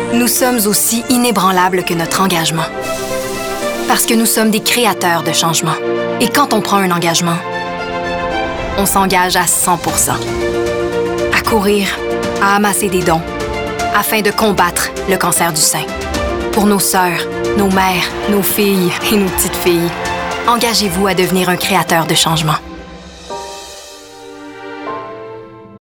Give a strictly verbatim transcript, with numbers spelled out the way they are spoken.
nous sommes aussi inébranlables que notre engagement. Parce que nous sommes des créateurs de changement. Et quand on prend un engagement, on s'engage à cent pour cent. À courir, à amasser des dons, afin de combattre le cancer du sein. Pour nos sœurs, nos mères, nos filles et nos petites filles, engagez-vous à devenir un créateur de changement.